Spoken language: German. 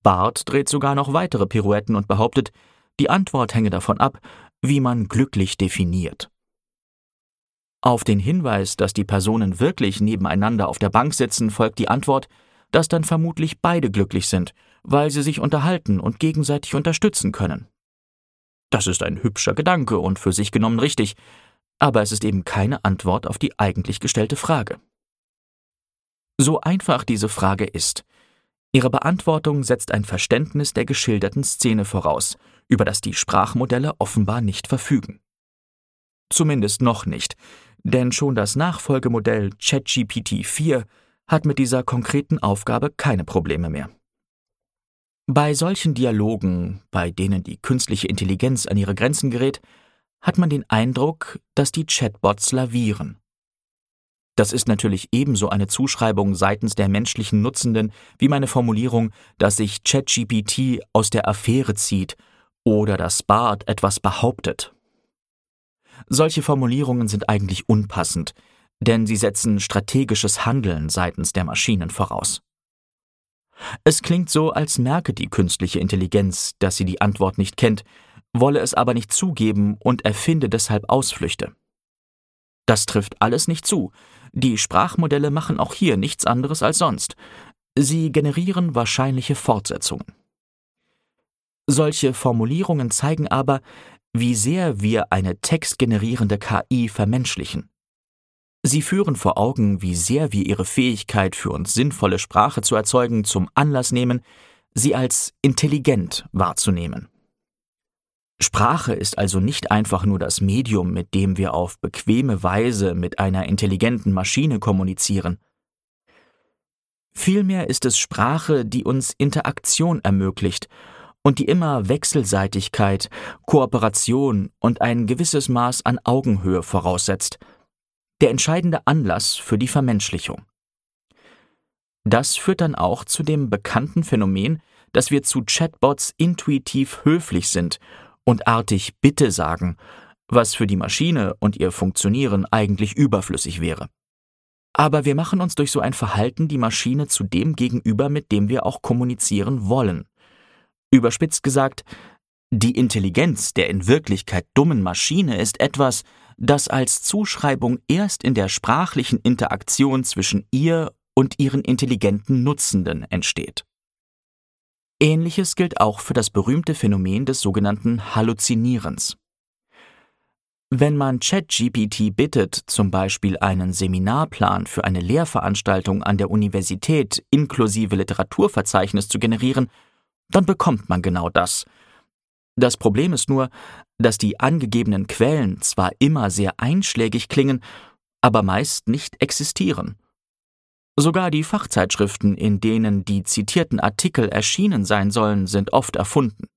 Bart dreht sogar noch weitere Pirouetten und behauptet, die Antwort hänge davon ab, wie man glücklich definiert. Auf den Hinweis, dass die Personen wirklich nebeneinander auf der Bank sitzen, folgt die Antwort, dass dann vermutlich beide glücklich sind, weil sie sich unterhalten und gegenseitig unterstützen können. Das ist ein hübscher Gedanke und für sich genommen richtig, aber es ist eben keine Antwort auf die eigentlich gestellte Frage. So einfach diese Frage ist, ihre Beantwortung setzt ein Verständnis der geschilderten Szene voraus, über das die Sprachmodelle offenbar nicht verfügen. Zumindest noch nicht, denn schon das Nachfolgemodell ChatGPT-4 hat mit dieser konkreten Aufgabe keine Probleme mehr. Bei solchen Dialogen, bei denen die künstliche Intelligenz an ihre Grenzen gerät, hat man den Eindruck, dass die Chatbots lavieren. Das ist natürlich ebenso eine Zuschreibung seitens der menschlichen Nutzenden wie meine Formulierung, dass sich ChatGPT aus der Affäre zieht oder dass Bart etwas behauptet. Solche Formulierungen sind eigentlich unpassend, denn sie setzen strategisches Handeln seitens der Maschinen voraus. Es klingt so, als merke die künstliche Intelligenz, dass sie die Antwort nicht kennt, wolle es aber nicht zugeben und erfinde deshalb Ausflüchte. Das trifft alles nicht zu. Die Sprachmodelle machen auch hier nichts anderes als sonst. Sie generieren wahrscheinliche Fortsetzungen. Solche Formulierungen zeigen aber, wie sehr wir eine textgenerierende KI vermenschlichen. Sie führen vor Augen, wie sehr wir ihre Fähigkeit, für uns sinnvolle Sprache zu erzeugen, zum Anlass nehmen, sie als intelligent wahrzunehmen. Sprache ist also nicht einfach nur das Medium, mit dem wir auf bequeme Weise mit einer intelligenten Maschine kommunizieren. Vielmehr ist es Sprache, die uns Interaktion ermöglicht und die immer Wechselseitigkeit, Kooperation und ein gewisses Maß an Augenhöhe voraussetzt. Der entscheidende Anlass für die Vermenschlichung. Das führt dann auch zu dem bekannten Phänomen, dass wir zu Chatbots intuitiv höflich sind und artig Bitte sagen, was für die Maschine und ihr Funktionieren eigentlich überflüssig wäre. Aber wir machen uns durch so ein Verhalten die Maschine zu dem gegenüber, mit dem wir auch kommunizieren wollen. Überspitzt gesagt, die Intelligenz der in Wirklichkeit dummen Maschine ist etwas, das als Zuschreibung erst in der sprachlichen Interaktion zwischen ihr und ihren intelligenten Nutzenden entsteht. Ähnliches gilt auch für das berühmte Phänomen des sogenannten Halluzinierens. Wenn man ChatGPT bittet, zum Beispiel einen Seminarplan für eine Lehrveranstaltung an der Universität inklusive Literaturverzeichnis zu generieren, dann bekommt man genau das. Das Problem ist nur, dass die angegebenen Quellen zwar immer sehr einschlägig klingen, aber meist nicht existieren. Sogar die Fachzeitschriften, in denen die zitierten Artikel erschienen sein sollen, sind oft erfunden.